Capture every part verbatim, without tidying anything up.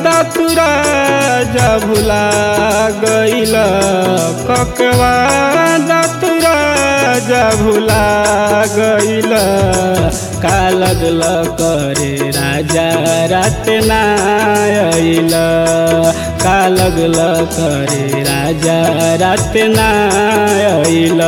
दातुरा जा भुला गइल ककवा दातुरा जा भुला गइल का लगल करे राजा रात ना आइल का लगल करे राजा रात ना आइल।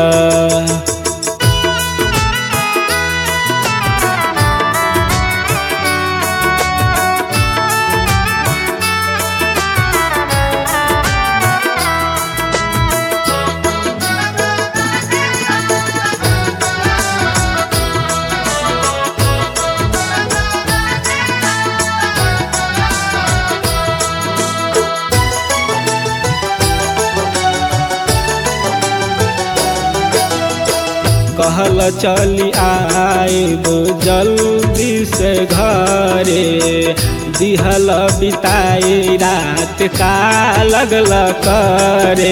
कहल चली आइब जल्दी से घरे दिहल बिताई रात का लगल करे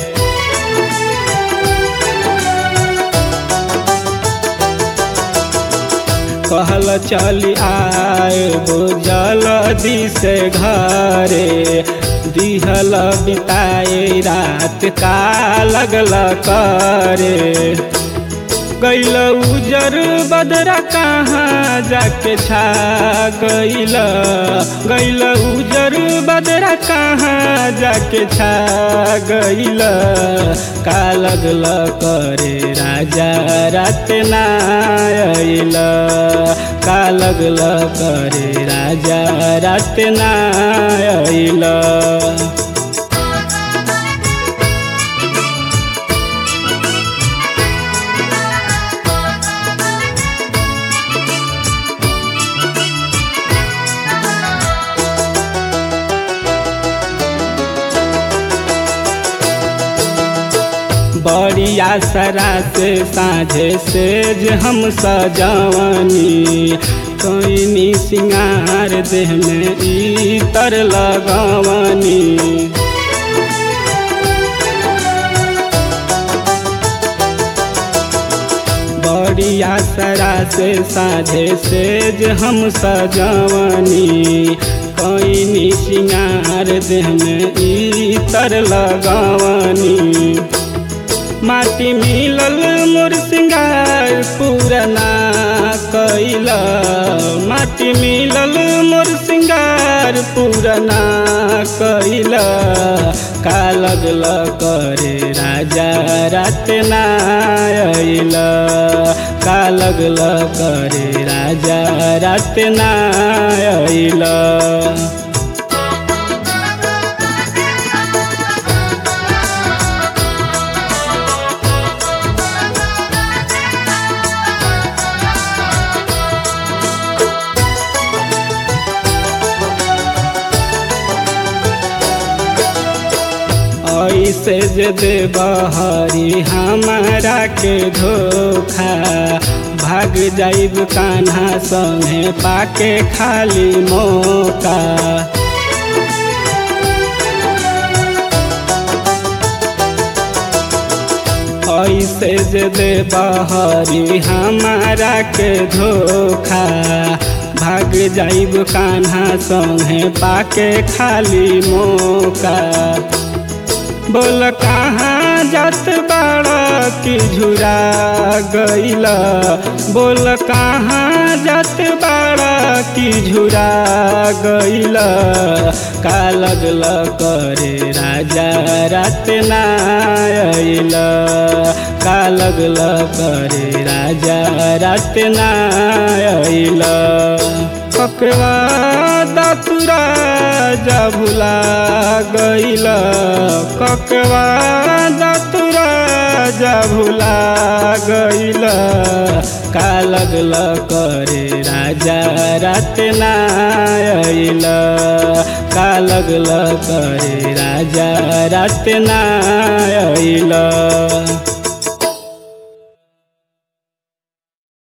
कहल चली आइब जल्दी से घरे दिहल बिताई रात का लगल करे गइल उजर बदरा कहाँ जाके छा गइल गइल उजर बदरा कहाँ जाके छा गइल का लगल करे राजा रात ना आइल का लगल करे राजा रात ना आइल। बड़ी आसरा से साझे सेज हम सजवनी कोइनी सिंगार देह में इतर लगवनी बड़ी आसरा से साझे सेज हम सजवनी कोइनी सिंगार देह में इतर लगवनी माटी मिलल मोर सिंगार पुरना कइल माटी मिलल मोर सिंगार पुरना कइल का लगल करे राजा रात ना आइल का लगल करे राजा रात ना आइल। ऐसे जे दे बहरी हमारा के धोखा भाग जाइब कान्हा संगे पाके खाली मौका ऐसे जे दे बहरी हमारा के धोखा भाग जाइब कान्हा संगे पाके खाली मौका बोल कहाँ जात बाड़ा की झुरा गइल बोल कहाँ जात बाड़ा की झुरा गइल का लगल करे राजा रात ना आइल का लगल करे राजा रात ना आइल ककवा दातुरा जा भुला गइल ककवा दातुरा जा भुला गइल का लगल करे राजा रात ना आइल का लगल करे राजा रात ना आइल।